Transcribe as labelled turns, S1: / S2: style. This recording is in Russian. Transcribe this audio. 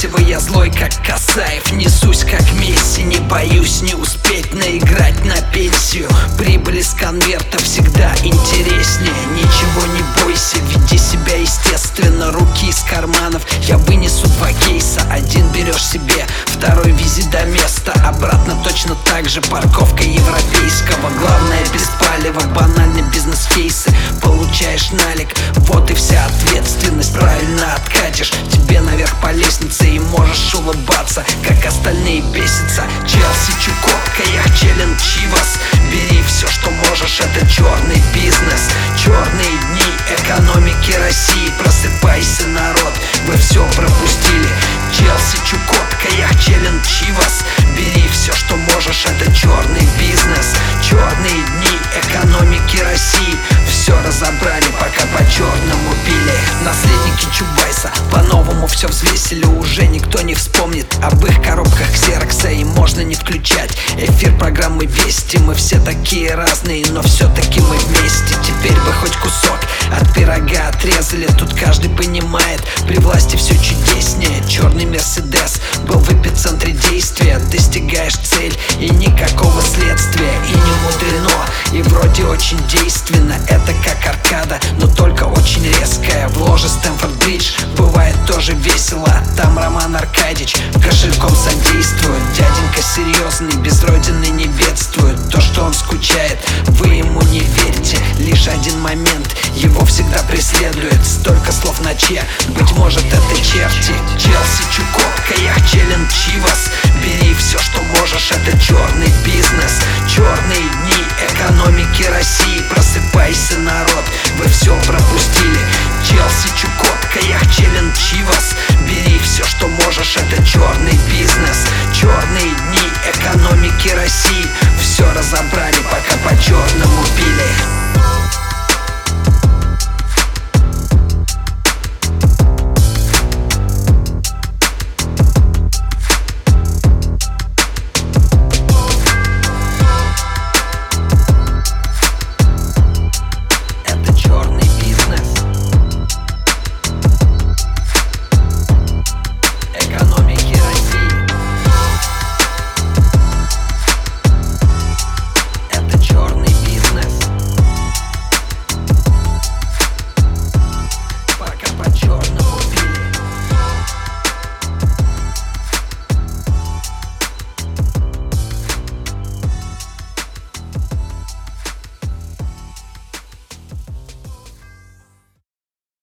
S1: месиво, я злой как Касаев, несусь как Месси, не боюсь не успеть наиграть на пенсию. Прибыль из конверта всегда интереснее. Ничего не бойся, веди себя естественно, руки из карманов я вынесу 2 кейса. Один берешь себе, второй вези до места, обратно точно так же, парковка европейского. Главное без палева, банальные бизнес-кейсы, получаешь налик, вот и вся ответственность. Правильно откатишь, тебе наверх по лестнице и можешь улыбаться, как остальные бесятся. Челси, Чукотка, челлендж Чивас. Бери все, что можешь, это черный бизнес. Черные дни экономики России. Просыпайся, народ, вы все пропустили. Челси, Чукотка, челлендж Чивас. Бери все, что можешь, это черный бизнес. Черные дни экономики России. Все разобрали, пока по-черному пили. Наследники Чубайса по-новому все взвесили. Уже никто не вспомнит об их коробках ксерокса, и можно не включать эфир программы Вести. Мы все такие разные, но все-таки мы вместе. Теперь бы хоть кусок от пирога отрезали. Тут каждый понимает, при власти все чудеснее. Черный Мерседес был в эпицентре действия. Достигаешь цель и никакого следствия. И не мудрено, и вроде очень действенно. Это как аркада, но только очень резкая. В ложе Стэнфорд-Бридж бывает тоже весело. Там Роман Аркадьевич кошельком содействует. Дяденька серьезный, без родины не бедствует. То, что он скучает, вы ему не верьте. Лишь один момент его всегда преследует. Столько слов на че, быть может это черти. Челси, Чукотка, челлендж Чивас. Бери все, что можешь, это черный бизнес. Черные дни экономики России. Просыпайся, народ, вы все пропустили. Челси, Чукотка, челлендж Чивас. Бери все, что можешь, это черный бизнес. Черные дни экономики России. Все разобрали,